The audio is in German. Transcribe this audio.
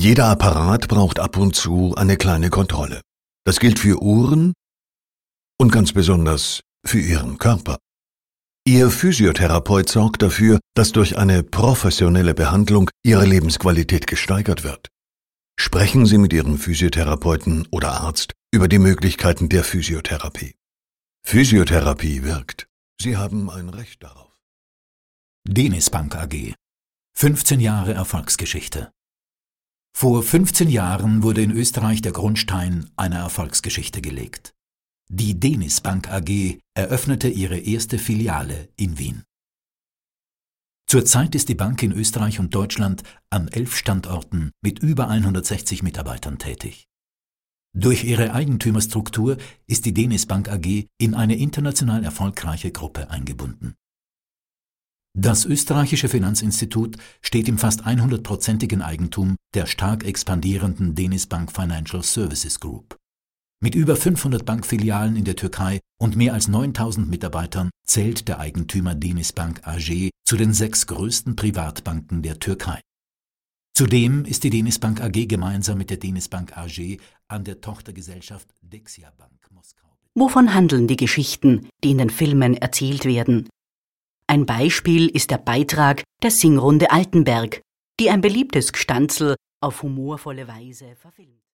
Jeder Apparat braucht ab und zu eine kleine Kontrolle. Das gilt für Uhren und ganz besonders für Ihren Körper. Ihr Physiotherapeut sorgt dafür, dass durch eine professionelle Behandlung Ihre Lebensqualität gesteigert wird. Sprechen Sie mit Ihrem Physiotherapeuten oder Arzt über die Möglichkeiten der Physiotherapie. Physiotherapie wirkt. Sie haben ein Recht darauf. DenizBank AG. 15 Jahre Erfolgsgeschichte. Vor 15 Jahren wurde in Österreich der Grundstein einer Erfolgsgeschichte gelegt. Die DenizBank AG eröffnete ihre erste Filiale in Wien. Zurzeit ist die Bank in Österreich und Deutschland an 11 Standorten mit über 160 Mitarbeitern tätig. Durch ihre Eigentümerstruktur ist die DenizBank AG in eine international erfolgreiche Gruppe eingebunden. Das österreichische Finanzinstitut steht im fast 100%igen Eigentum der stark expandierenden DenizBank Financial Services Group. Mit über 500 Bankfilialen in der Türkei und mehr als 9000 Mitarbeitern zählt der Eigentümer DenizBank AG zu den 6 größten Privatbanken der Türkei. Zudem ist die DenizBank AG gemeinsam mit der DenizBank AG an der Tochtergesellschaft Dexia Bank Moskau. Wovon handeln die Geschichten, die in den Filmen erzählt werden? Ein Beispiel ist der Beitrag der Singrunde Altenberg, die ein beliebtes Gstanzl auf humorvolle Weise verfilmt.